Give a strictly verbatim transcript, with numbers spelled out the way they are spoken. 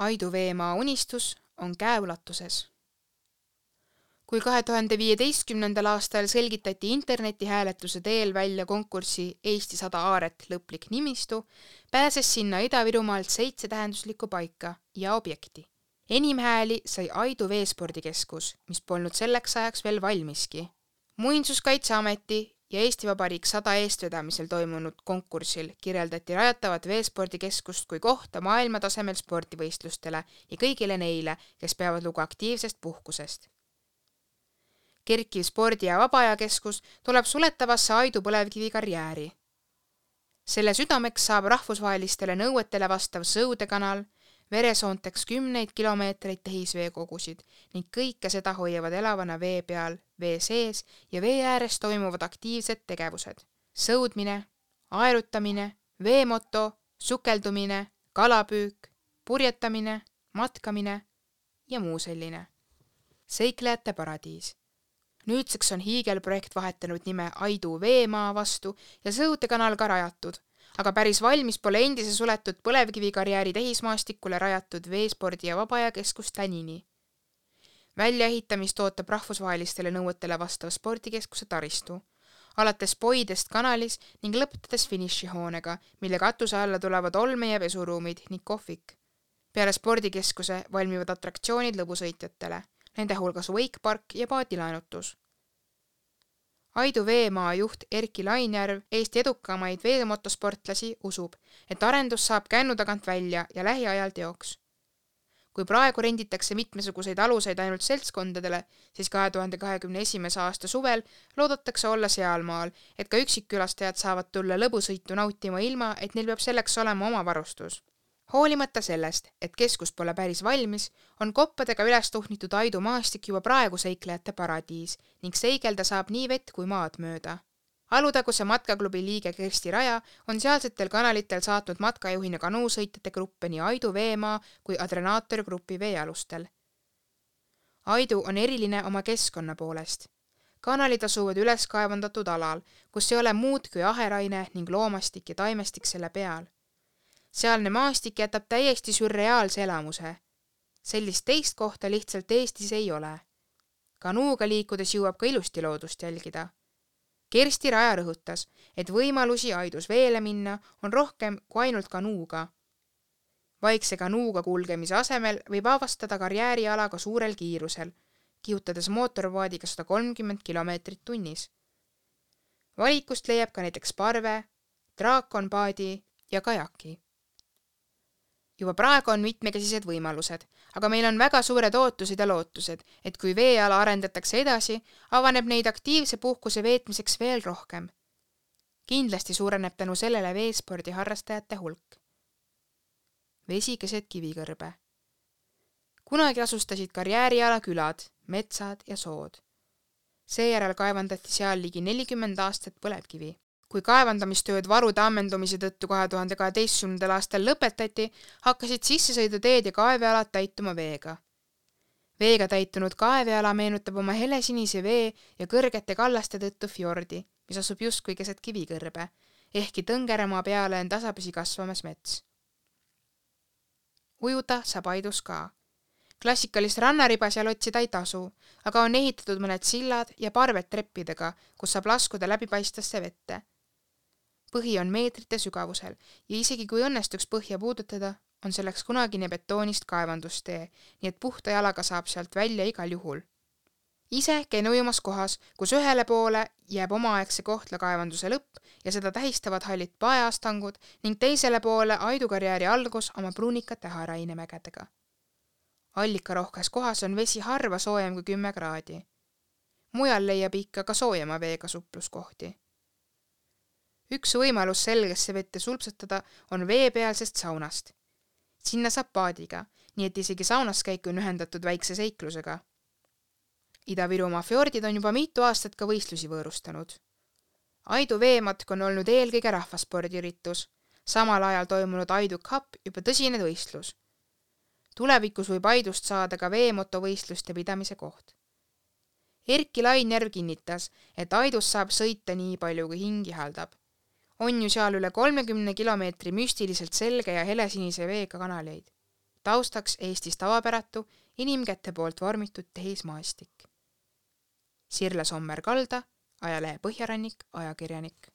Aidu Veemaa unistus on käeulatuses. Kui kahe tuhande viieteistkümnendal aastal selgitati internetihääletuse teel välja konkursi Eesti sada aaret lõplik nimistu, pääses sinna Ida-Virumaalt seitse tähenduslikku paika ja objekti. Enim hääli sai Aidu Veespordikeskus, mis polnud selleks ajaks veel valmiski. Muinsuskaitseameti ja Eesti Vabariik sada eestvedamisel toimunud konkursil kirjeldati rajatavat Veespordikeskust kui kohta maailmatasemel spordivõistlustele ja kõigile neile, kes peavad lugu aktiivsest puhkusest. Kerkiv spordi- ja vabaajakeskus tuleb suletavasse Aidu põlevkivi karjääri. Selle südameks saab rahvusvahelistele nõuetele vastav sõudekanal, veresoonteks kümneid kilomeetreid tehisveekogusid ning kõike seda hoiavad elavana vee peal, vee sees ja vee ääres toimuvad aktiivsed tegevused. Sõudmine, aerutamine, veemoto, sukeldumine, kalapüük, purjetamine, matkamine ja muu selline. Seiklejate paradiis. Nüüdseks on hiigelprojekt vahetanud nime Aidu Veemaa vastu ja sõudekanal ka rajatud, aga päris valmis pole endise suletud põlevkivikarjääri tehismaastikule rajatud Veespordi- ja Vabaajakeskus tänini. Väljaehitamist ootab rahvusvahelistele nõuetele vastav spordikeskuse taristu, alates poidest kanalis ning lõpetades finišihoonega, mille katuse alla tulevad olme- ja pesuruumid ning kohvik. Peale spordikeskuse valmivad atraktsioonid lõbusõitjatele, nende hulgas wakepark ja paadilaenutus. Aidu Veemaa juht Erki Lainjärv, Eesti edukamaid veemotosportlasi, usub, et arendus saab kännu tagant välja ja lähiajal teoks. Kui praegu renditakse mitmesuguseid aluseid ainult seltskondadele, siis kahe tuhande kahekümne esimese aasta suvel loodetakse olla sealmaal, et ka üksikkülastajad saavad tulla lõbusõitu nautima ilma, et neil peab selleks olema oma varustus. Hoolimata sellest, et keskus pole päris valmis, on koppadega üles tuhnitud Aidu maastik juba praegu seiklejate paradiis ning seigelda saab nii vett kui maad mööda. Alutaguse matkaklubi liige Kersti Raja on sealsetel kanalitel saatnud matkajuhina kanuusõitjate gruppe nii Aidu Veemaa kui Adrenaatori grupi veealustel. Aidu on eriline oma keskkonna poolest. Kanalid asuvad üles kaevandatud alal, kus ei ole muud kui aheraine ning loomastik ja taimestik selle peal. Sealne maastik jätab täiesti sürreaalse elamuse. Sellist teist kohta lihtsalt Eestis ei ole. Kanuuga liikudes jõuab ka ilusti loodust jälgida. Kersti Raja rõhutas, et võimalusi Aidus veele minna on rohkem kui ainult kanuuga. Vaikse kanuuga kulgemise asemel võib avastada karjääriala ka suurel kiirusel, kihutades mootorvaadiga sada kolmkümmend kilomeetrit tunnis. Valikust leiab ka näiteks parve, draakonpaadi ja kajaki. Juba praegu on mitmekesised võimalused, aga meil on väga suured ootused ja lootused, et kui veeala arendatakse edasi, avaneb neid aktiivse puhkuse veetmiseks veel rohkem. Kindlasti suureneb tänu sellele veespordi harrastajate hulk. Vesi keset kivikõrbe. Kunagi asustasid karjääriala külad, metsad ja sood. Seejärel kaevandati seal ligi nelikümmend aastat põlevkivi. Kui kaevandamistööd varude ammendumise tõttu kahe tuhande kaheteistkümnendal aastal lõpetati, hakkasid sissesõiduteed ja kaevealad täituma veega. Veega täitunud kaeveala meenutab oma helesinise vee ja kõrgete kallaste tõttu fjordi, mis asub justkui keset kivikõrbe, ehkki tõngeremaa peale on tasapisi kasvamas mets. Ujuda saab Aidus ka. Klassikalist rannariba seal otsida ei tasu, aga on ehitatud mõned sillad ja parved treppidega, kus saab laskuda läbipaistasse vette. Põhi on meetrite sügavusel ja isegi kui õnnestuks põhja puudutada, on selleks kunagine betoonist kaevandustee, nii et puhta jalaga saab sealt välja igal juhul. Ise käin ujumas kohas, kus ühele poole jääb omaaegse Kohtla kaevanduse lõpp ja seda tähistavad hallid paeastangud ning teisele poole Aidu karjääri algus oma pruunikate harainemägedega. Allikarohkes kohas on vesi harva soojem kui kümme kraadi. Mujal leiab ikka ka soojema veega supluskohti. Üks võimalus selgesse vette sulpsatada on veepealsest saunast. Sinna saab paadiga, nii et isegi saunaskäik on ühendatud väikse seiklusega. Ida-Virumaa fjordid on juba mitu aastat ka võistlusi võõrustanud. Aidu veematk on olnud eelkõige rahvaspordiüritus, samal ajal toimunud Aidu Cup juba tõsine võistlus. Tulevikus võib Aidust saada ka veemotovõistluste pidamise koht. Erki Lainjärv kinnitas, et Aidus saab sõita nii palju, kui hingi haldab. On ju seal üle kolmekümne kilomeetri müstiliselt selge ja helesinise veega kanaleid. taustaks Eestis tavapäratu inimkätte poolt vormitud tehismaastik. Sirle Sommer-Kalda, ajalehe Põhjarannik, ajakirjanik.